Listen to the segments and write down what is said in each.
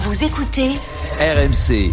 Vous écoutez RMC.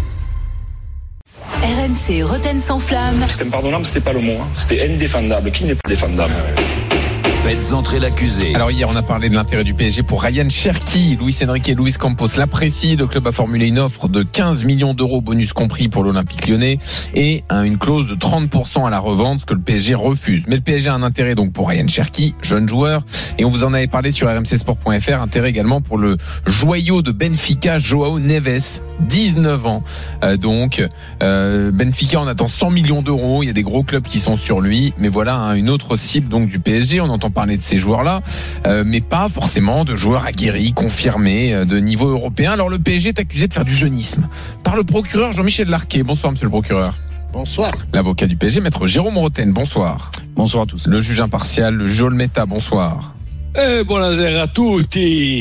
RMC Rotten sans flamme. C'était impardonnable, c'était pas le mot. C'était indéfendable. Qui n'est pas défendable? Faites entrer l'accusé. Alors hier, on a parlé de l'intérêt du PSG pour Ryan Cherki. Luis Enrique et Luis Campos l'apprécient. Le club a formulé une offre de 15 millions d'euros, bonus compris, pour l'Olympique Lyonnais, et une clause de 30% à la revente, ce que le PSG refuse. Mais le PSG a un intérêt donc pour Ryan Cherki, jeune joueur, et on vous en avait parlé sur rmcsport.fr. Intérêt également pour le joyau de Benfica, João Neves, 19 ans. Benfica en attend 100 millions d'euros. Il y a des gros clubs qui sont sur lui, mais voilà une autre cible donc du PSG. On entend parler de ces joueurs-là, mais pas forcément de joueurs aguerris, confirmés, de niveau européen. Alors le PSG est accusé de faire du jeunisme par le procureur Jean-Michel Larquet. Bonsoir monsieur le procureur. Bonsoir. L'avocat du PSG, maître Jérôme Roten, bonsoir. Bonsoir à tous. Le juge impartial, le juge Olmeta, bonsoir. Buonasera a tutti.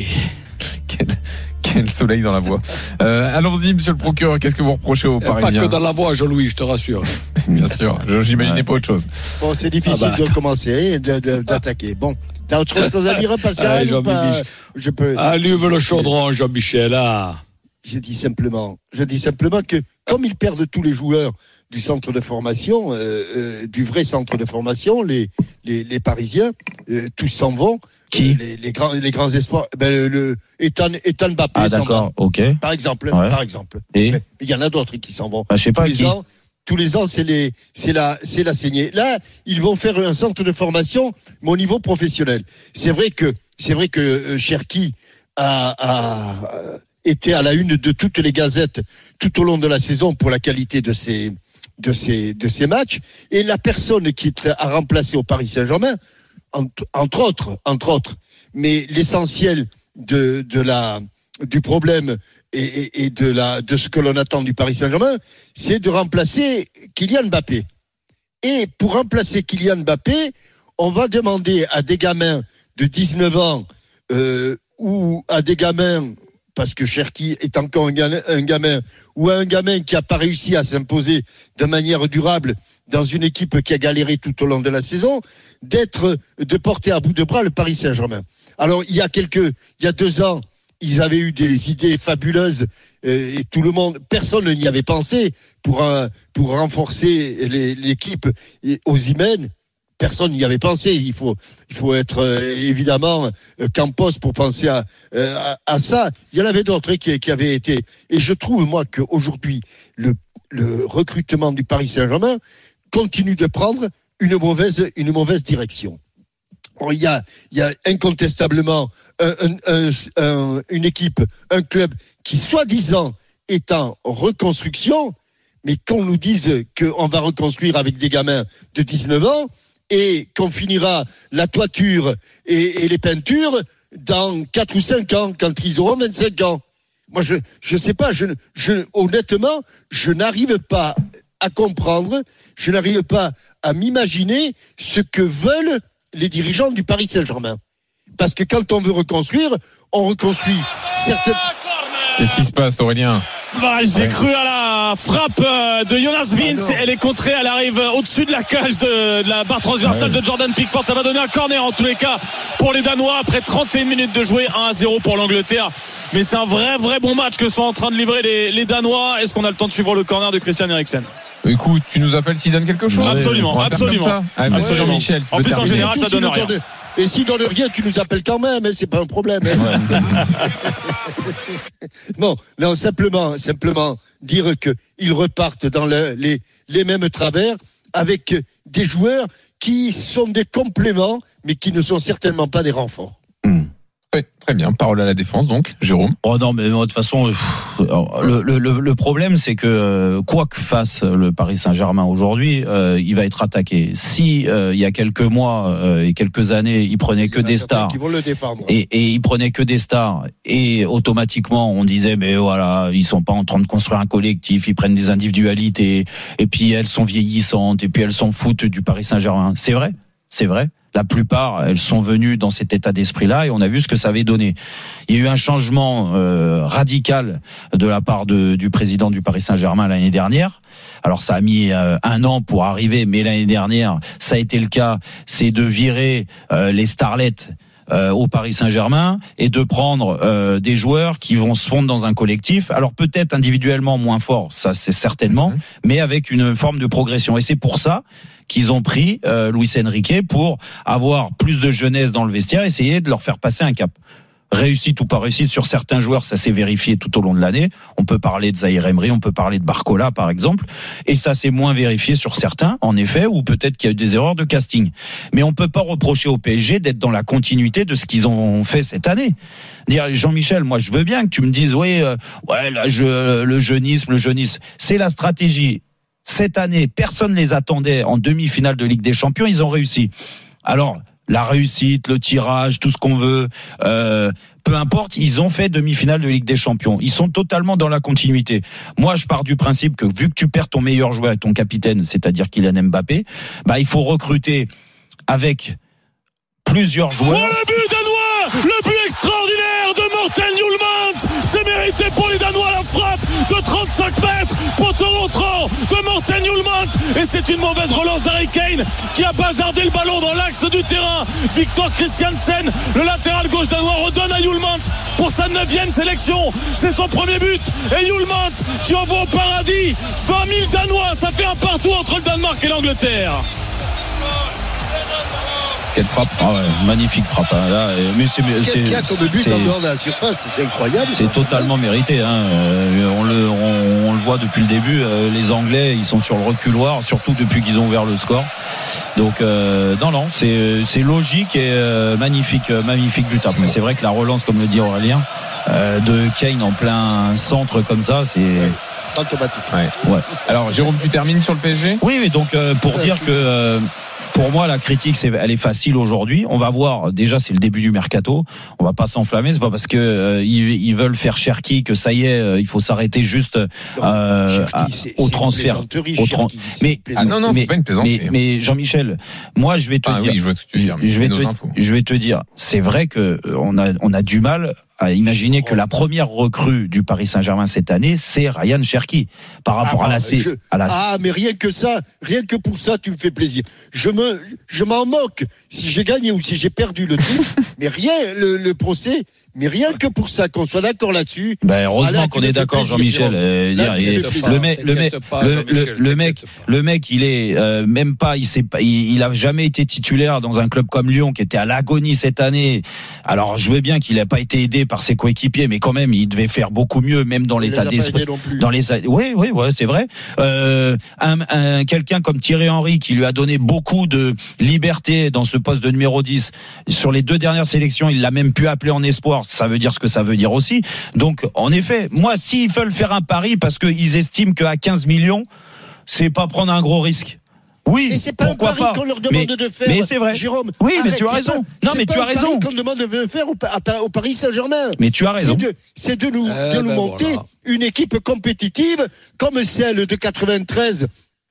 Quel soleil dans la voix. Allons-y monsieur le procureur, qu'est-ce que vous reprochez aux Parisiens? Pas que dans la voix, Jean-Louis, je te rassure. Bien sûr, j'imaginais pas autre chose. Bon, c'est difficile de commencer et d'attaquer. Bon, t'as autre chose à dire, Pascal? Je peux. Allume le chaudron, Jean-Michel. Je dis simplement que comme ils perdent tous les joueurs du centre de formation, du vrai centre de formation, les Parisiens, tous s'en vont. Qui les grands espoirs. Ethan Mbappé. Ah d'accord, ok. Par exemple. Et mais il y en a d'autres qui s'en vont. Je sais pas qui. Tous les ans, c'est la saignée. Là, ils vont faire un centre de formation, mais au niveau professionnel. C'est vrai que Cherki a été à la une de toutes les gazettes tout au long de la saison pour la qualité de ses matchs. Et la personne qui a remplacé au Paris Saint-Germain, entre autres, mais l'essentiel du problème et de ce que l'on attend du Paris Saint-Germain, c'est de remplacer Kylian Mbappé. Et pour remplacer Kylian Mbappé, on va demander à des gamins de 19 ans ou à des gamins, parce que Cherki est encore un gamin, ou à un gamin qui n'a pas réussi à s'imposer de manière durable dans une équipe qui a galéré tout au long de la saison, de porter à bout de bras le Paris Saint-Germain. Alors, il y a 2 ans, ils avaient eu des idées fabuleuses et personne n'y avait pensé pour renforcer l'équipe Osimhen. Personne n'y avait pensé. Il faut être évidemment Campos pour penser à ça. Il y en avait d'autres qui avaient été. Et je trouve moi qu'aujourd'hui le recrutement du Paris Saint-Germain continue de prendre une mauvaise direction. Bon, il y a incontestablement une équipe, un club qui soi-disant est en reconstruction, mais qu'on nous dise qu'on va reconstruire avec des gamins de 19 ans et qu'on finira la toiture et les peintures dans 4 ou 5 ans, quand ils auront 25 ans. Moi, je sais pas, honnêtement, je n'arrive pas à comprendre, je n'arrive pas à m'imaginer ce que veulent les dirigeants du Paris Saint-Germain. Parce que quand on veut reconstruire, on reconstruit certaines... Qu'est-ce qui se passe, Aurélien? J'ai cru à la frappe de Jonas Wind. Elle est contrée, elle arrive au-dessus de la cage de la barre transversale de Jordan Pickford. Ça va donner un corner en tous les cas pour les Danois après 31 minutes de jouer, 1-0 pour l'Angleterre. Mais c'est un vrai bon match que sont en train de livrer les Danois. Est-ce qu'on a le temps de suivre le corner de Christian Eriksen? Écoute, tu nous appelles s'il donne quelque chose? Absolument. Michel, en plus, en général, ça donne rien. Et s'il donne rien, tu nous appelles quand même, c'est pas un problème. Non, simplement dire qu'ils repartent dans les mêmes travers avec des joueurs qui sont des compléments, mais qui ne sont certainement pas des renforts. Oui, très bien. Parole à la défense, donc, Jérôme. Oh non, mais de toute façon, le problème, c'est que quoi que fasse le Paris Saint-Germain aujourd'hui, il va être attaqué. Si il y a quelques mois et quelques années, il prenait que des stars, qui vont le défendre. Et il prenait que des stars, et automatiquement on disait mais voilà, ils sont pas en train de construire un collectif, ils prennent des individualités, et puis elles sont vieillissantes, et puis elles s'en foutent du Paris Saint-Germain. C'est vrai. La plupart, elles sont venues dans cet état d'esprit-là et on a vu ce que ça avait donné. Il y a eu un changement radical de la part du président du Paris Saint-Germain l'année dernière. Alors ça a mis 1 an pour arriver, mais l'année dernière, ça a été le cas. C'est de virer les starlettes au Paris Saint-Germain et de prendre des joueurs qui vont se fondre dans un collectif. Alors peut-être individuellement moins fort, ça c'est certainement, mais avec une forme de progression. Et c'est pour ça qu'ils ont pris Luis Enrique pour avoir plus de jeunesse dans le vestiaire, essayer de leur faire passer un cap. Réussite ou pas réussite sur certains joueurs, ça s'est vérifié tout au long de l'année. On peut parler de Zahir Emery, on peut parler de Barcola par exemple, et ça s'est moins vérifié sur certains, en effet, ou peut-être qu'il y a eu des erreurs de casting. Mais on peut pas reprocher au PSG d'être dans la continuité de ce qu'ils ont fait cette année. Dire Jean-Michel, moi je veux bien que tu me dises le jeunisme, c'est la stratégie. Cette année, personne ne les attendait en demi-finale de Ligue des Champions, ils ont réussi. Alors la réussite, le tirage, tout ce qu'on veut, peu importe, ils ont fait demi-finale de Ligue des Champions. Ils sont totalement dans la continuité. Moi, je pars du principe que vu que tu perds ton meilleur joueur et ton capitaine, c'est-à-dire Kylian Mbappé, il faut recruter avec plusieurs joueurs. Oh, le but danois, le but extraordinaire de Morten Hjulmand, c'est mérité pour les Danois, la frappe de 35 mètres, poteau rentrant de Morten Hjulmand, et c'est une mauvaise relance d'Harry Kane qui a bazardé le ballon dans l'axe du terrain. Victor Christiansen, le latéral gauche danois, redonne à Hjulmand pour sa 9e sélection, c'est son premier but, et Hjulmand qui envoie au paradis 20 000 Danois, ça fait un partout entre le Danemark et l'Angleterre. Quelle frappe. Magnifique frappe. Là, mais qu'est-ce qu'il y a comme but en dehors de la surface? C'est incroyable. C'est totalement mérité. On le voit depuis le début. Les Anglais, ils sont sur le reculoir, surtout depuis qu'ils ont ouvert le score. Donc non, c'est logique et magnifique but. Après, c'est vrai que la relance, comme le dit Aurélien, de Kane en plein centre comme ça, c'est automatique. Ouais. Alors Jérôme, tu termines sur le PSG? Oui, mais donc pour dire que pour moi, la critique, elle est facile aujourd'hui. On va voir. Déjà, c'est le début du mercato. On va pas s'enflammer. C'est pas parce que ils veulent faire Cherki que ça y est, il faut s'arrêter juste au transfert. Mais non, c'est pas une plaisanterie. Mais Jean-Michel, moi, je vais te dire. Oui, je vois ce que tu veux dire. Je vais te dire. C'est vrai que on a du mal à imaginer que la première recrue du Paris Saint-Germain cette année, c'est Ryan Cherki par rapport à la. Mais rien que pour ça, tu me fais plaisir. Je m'en moque si j'ai gagné ou si j'ai perdu le tout, mais rien le procès, mais rien que pour ça, qu'on soit d'accord là-dessus. Heureusement qu'on est d'accord, Jean-Michel. Le mec, il est même pas, il a jamais été titulaire dans un club comme Lyon qui était à l'agonie cette année. Alors je veux bien qu'il n'a pas été aidé par ses coéquipiers, mais quand même, il devait faire beaucoup mieux, même dans l'état d'esprit. Oui, c'est vrai. Quelqu'un comme Thierry Henry qui lui a donné beaucoup de liberté dans ce poste de numéro 10. Sur les 2 dernières sélections, il l'a même pu appeler en espoir. Ça veut dire ce que ça veut dire aussi. Donc, en effet, moi, s'ils veulent faire un pari parce qu'ils estiment qu'à 15 millions, c'est pas prendre un gros risque. Oui, mais c'est pas pourquoi un pari qu'on leur demande de faire. Mais c'est vrai. Jérôme. Oui, mais tu as raison. Tu as raison. C'est pas un pari qu'on demande de faire au Paris Saint-Germain. Mais tu as raison. C'est de nous monter une équipe compétitive comme celle de 93.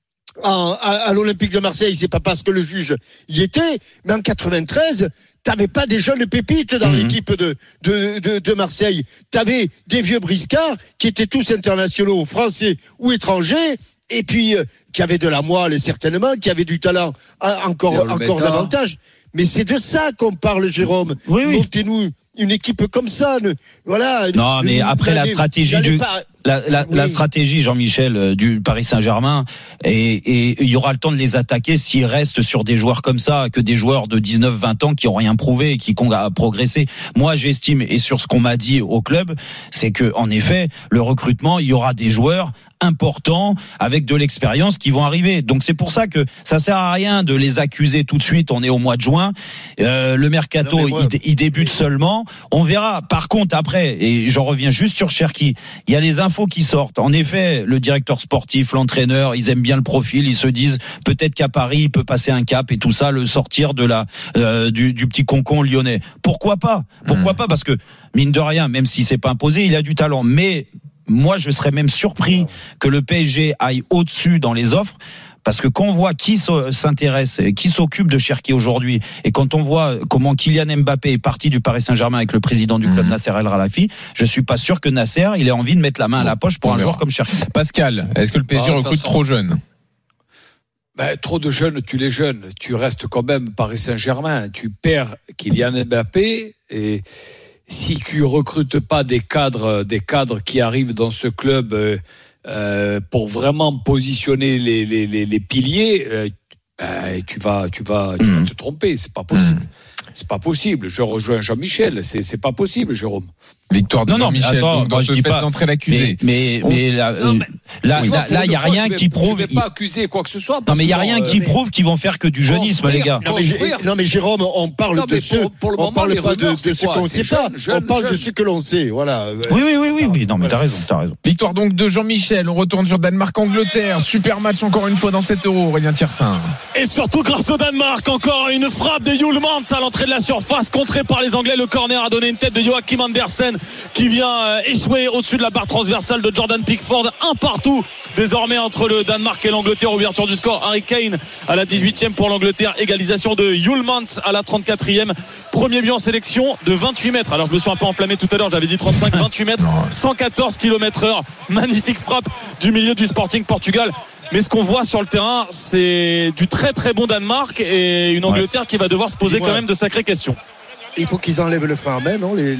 À l'Olympique de Marseille, c'est pas parce que le juge y était, mais en 93, t'avais pas des jeunes pépites dans l'équipe de Marseille. T'avais des vieux briscards qui étaient tous internationaux, français ou étrangers, et puis qui avaient de la moelle certainement, qui avaient du talent encore davantage. Mais c'est de ça qu'on parle, Jérôme. Oui. Montez-nous une équipe comme ça. Voilà. Non, mais après la stratégie la stratégie, Jean-Michel, du Paris Saint-Germain, et il y aura le temps de les attaquer s'ils restent sur des joueurs comme ça, que des joueurs de 19-20 ans qui ont rien prouvé et qui ont progressé. Moi, j'estime, et sur ce qu'on m'a dit au club, c'est que, en effet, le recrutement, il y aura des joueurs importants avec de l'expérience qui vont arriver. Donc c'est pour ça que ça sert à rien de les accuser tout de suite. On est au mois de juin, le mercato il débute seulement. On verra. Par contre après, et j'en reviens juste sur Cherki, il y a les infos qui sortent. En effet, le directeur sportif, l'entraîneur, ils aiment bien le profil. Ils se disent peut-être qu'à Paris il peut passer un cap et tout ça, le sortir de du petit concon lyonnais. Pourquoi pas parce que mine de rien, même si c'est pas imposé, il a du talent. Mais moi, je serais même surpris que le PSG aille au-dessus dans les offres. Parce que quand on voit qui s'intéresse, qui s'occupe de Cherki aujourd'hui, et quand on voit comment Kylian Mbappé est parti du Paris Saint-Germain avec le président du club Nasser El Khelaifi, je suis pas sûr que Nasser, il ait envie de mettre la main à la poche pour un joueur comme Cherki. Pascal, est-ce que le PSG recrute trop jeune ? Trop de jeunes, tu les jeunes. Tu restes quand même Paris Saint-Germain. Tu perds Kylian Mbappé et si tu recrutes pas des cadres qui arrivent dans ce club pour vraiment positionner les piliers, tu vas te tromper. C'est pas possible. C'est pas possible. Je rejoins Jean-Michel. C'est pas possible, Jérôme. Victoire de Jean-Michel. Attends, donc dans ce fait d'entrer l'accusé. Mais là, il y a rien qui prouve. Je vais pas accuser quoi que ce soit. Non, mais il y a rien qui prouve qu'ils vont faire que du jeunisme, les gars. Non, mais Jérôme, on parle de ceux. On parle pas de ceux qu'on sait pas. On parle de ceux que l'on sait. Voilà. Oui. Non, mais t'as raison. Victoire donc de Jean-Michel. On retourne sur Danemark-Angleterre. Super match encore une fois dans 7 €. Aurélien Thiersin. Et surtout grâce au Danemark, encore une frappe de Hjulmand à l'entrée de la surface, contrée par les Anglais. Le corner a donné une tête de Joachim Andersen qui vient échouer au-dessus de la barre transversale de Jordan Pickford. Un partout désormais entre le Danemark et l'Angleterre. Ouverture du score, Harry Kane à la 18e pour l'Angleterre. Égalisation de Hjulmand à la 34e. Premier but en sélection de 28 mètres. Alors je me suis un peu enflammé tout à l'heure, j'avais dit 35, 28 mètres, 114 km/h. Magnifique frappe du milieu du Sporting Portugal. Mais ce qu'on voit sur le terrain, c'est du très très bon Danemark et une Angleterre qui va devoir se poser quand même de sacrées questions. Il faut qu'ils enlèvent le frein à main, non, les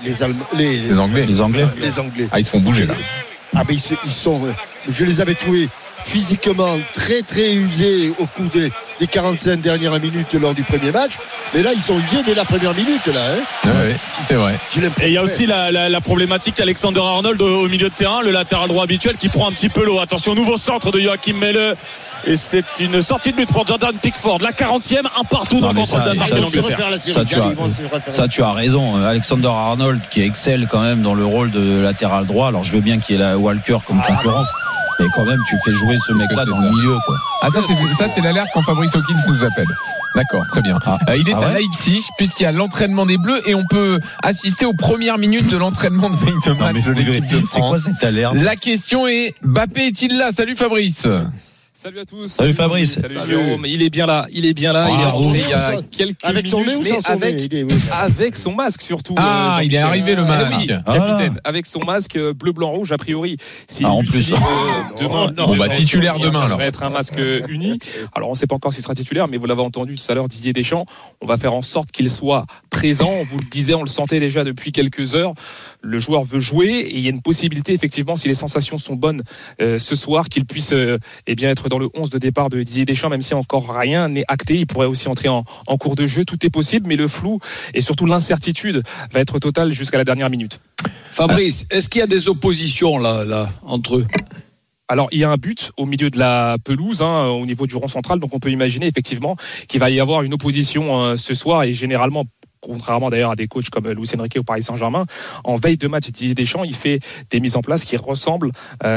Anglais. Les Anglais. Ah, ils se font bouger là. Ah, mais ils sont. Je les avais trouvés physiquement très très usés au cours des 45 dernières minutes lors du premier match. Mais là, ils sont usés dès la première minute là. Oui, c'est vrai. Et il y a aussi la problématique Alexander Arnold au milieu de terrain, le latéral droit habituel qui prend un petit peu l'eau. Attention, nouveau centre de Joachim Melle. Et c'est une sortie de but pour Jordan Pickford. La 40e, un partout dans le contre le Danemark et l'Angleterre. Ça, tu as raison. Alexander Arnold qui excelle quand même dans le rôle de latéral droit. Alors je veux bien qu'il y ait la Walker comme concurrence. Mais quand même, tu fais jouer ce mec-là dans le milieu, quoi. Ah, ça, c'est l'alerte quand Fabrice Hawkins nous appelle. D'accord, très bien. Il est à Leipzig, puisqu'il y a l'entraînement des Bleus, et on peut assister aux premières minutes de l'entraînement de match de l'équipe de France. C'est quoi cette alerte? La question est, Mbappé est-il là? Salut Fabrice. Salut à tous. Salut Fabrice. Salut Jérôme. Il est bien là. Il est rentré il y a quelques avec son minutes, nez ou sans son nez avec son masque surtout. Il est arrivé le masque. Oui, capitaine. Avec son masque bleu, blanc, rouge. A priori, s'il l'utilise demain. Titulaire demain alors. Ça va être un masque uni. Alors on ne sait pas encore s'il sera titulaire, mais vous l'avez entendu tout à l'heure, Didier Deschamps. On va faire en sorte qu'il soit présent. On vous le disait, on le sentait déjà depuis quelques heures. Le joueur veut jouer et il y a une possibilité effectivement, si les sensations sont bonnes ce soir, qu'il puisse être dans le 11 de départ de Didier Deschamps, même si encore rien n'est acté. Il pourrait aussi entrer en cours de jeu. Tout est possible, mais le flou et surtout l'incertitude va être totale jusqu'à la dernière minute. Fabrice, est-ce qu'il y a des oppositions là entre eux? Alors, il y a un but au milieu de la pelouse, au niveau du rond central, donc on peut imaginer effectivement qu'il va y avoir une opposition ce soir et généralement, contrairement d'ailleurs à des coachs comme Luis Enrique au Paris Saint-Germain, en veille de match, Didier Deschamps, il fait des mises en place qui ressemblent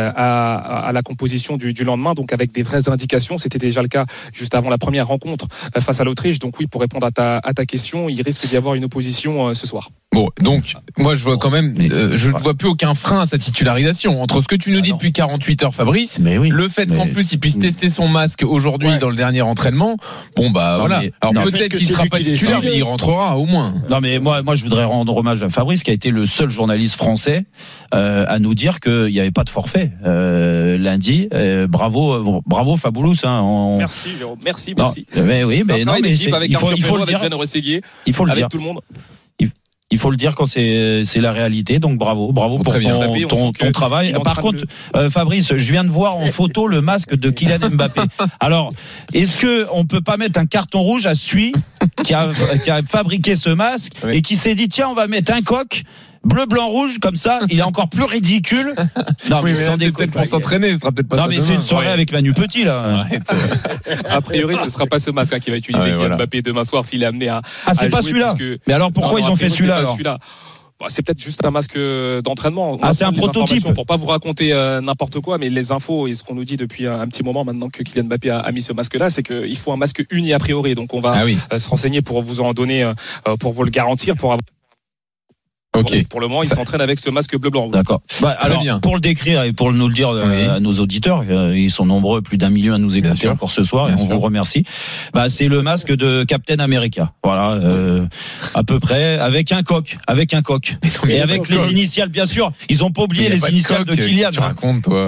à la composition du lendemain, donc avec des vraies indications. C'était déjà le cas juste avant la première rencontre face à l'Autriche. Donc oui, pour répondre à ta question, il risque d'y avoir une opposition ce soir. Bon, donc moi je vois quand même, je ne vois plus aucun frein à sa titularisation. Entre ce que tu nous dis depuis 48 heures, Fabrice, le fait qu'en plus il puisse tester son masque aujourd'hui dans le dernier entraînement, voilà. Alors peut-être qu'il ne sera pas titulaire, mais il rentrera au moins. Non mais moi je voudrais rendre hommage à Fabrice qui a été le seul journaliste français à nous dire qu'il n'y avait pas de forfait lundi. Bravo Fabulous. Merci Jérôme, merci. Mais oui, mais non, mais avec un champion avec Jeanne Rességuier, il faut le avec dire. Tout le monde. Il faut le dire quand c'est la réalité. Donc bravo pour ton travail. Par contre, Fabrice, je viens de voir en photo le masque de Kylian Mbappé. Alors, est-ce que on peut pas mettre un carton rouge à celui qui a fabriqué ce masque et qui s'est dit tiens, on va mettre un coq bleu, blanc, rouge, comme ça, il est encore plus ridicule. Non, mais c'est peut-être pour s'entraîner, ce sera peut-être pas ça. Non, mais c'est une soirée avec Manu Petit, là. A priori, ce sera pas ce masque qui va utiliser Kylian Mbappé demain soir s'il est amené à. C'est pas celui-là. Mais alors pourquoi ils ont fait celui-là alors? C'est peut-être juste un masque d'entraînement. C'est un prototype. Pour pas vous raconter n'importe quoi, mais les infos et ce qu'on nous dit depuis un petit moment maintenant que Kylian Mbappé a mis ce masque-là, c'est qu'il faut un masque uni a priori. Donc on va se renseigner pour vous en donner, pour vous le garantir, pour avoir. Okay. Pour le moment, il s'entraîne avec ce masque bleu blanc. D'accord. Alors, pour le décrire et pour nous le dire à nos auditeurs, ils sont nombreux, plus d'1 million à nous écouter encore ce soir, et on vous remercie. C'est le masque de Captain America. Voilà, à peu près, avec un coq. Et avec les initiales, bien sûr. Ils ont pas oublié les initiales de Kylian. Tu racontes, toi. Voilà.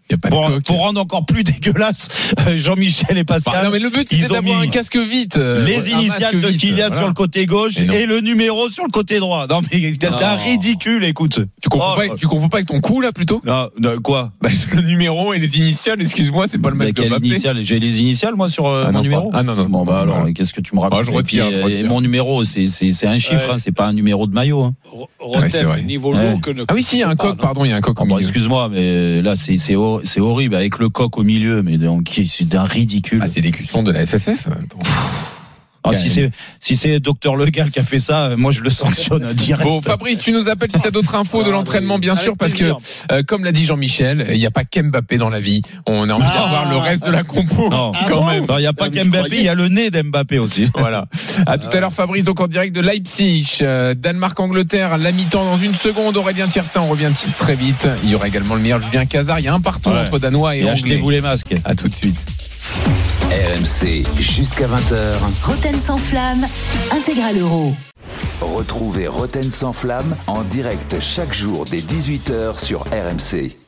Il y a pas de coque. Pour rendre encore plus dégueulasse Jean-Michel et Pascal. Non, mais le but, c'est d'avoir un casque vite. Les initiales de Kylian sur le côté gauche et le numéro sur le côté droit. Non, mais t'es un ridicule, écoute. Tu confonds pas avec ton coup, là, plutôt? Non, quoi? Le numéro et les initiales, excuse-moi, c'est pas le match de Mbappé. J'ai les initiales, moi, sur mon numéro. Non. Bon, bah, alors, qu'est-ce que tu me racontes? Je retire. Et mon numéro, c'est un chiffre, hein, c'est pas un numéro de maillot, hein. Rotem, niveau lourd que Ah oui, si, il y a un coq, pardon, il y a un coq au milieu. Excuse-moi, mais là, c'est horrible, avec le coq au milieu, mais donc, c'est d'un ridicule. Ah, c'est l'écusson de la FFF. Si c'est Docteur Le Gall qui a fait ça, moi je le sanctionne direct. Bon, Fabrice, tu nous appelles si t'as d'autres infos de l'entraînement, bien sûr, parce que comme l'a dit Jean-Michel, il n'y a pas qu'Mbappé dans la vie. On a envie d'avoir le reste de la compo. Non, quand même. Il n'y a pas qu'Mbappé, il y a le nez d'Mbappé aussi. Voilà. À tout à l'heure, Fabrice, donc en direct de Leipzig, Danemark-Angleterre, à la mi-temps dans une seconde. Aurélien Tiersin, on revient très vite. Il y aura également le meilleur Julien Cazard. Il y a un partout entre Danois et Anglais. Achetez-vous les masques. À tout de suite. RMC jusqu'à 20h. Roten sans flamme, intégral euro. Retrouvez Roten sans flamme en direct chaque jour dès 18h sur RMC.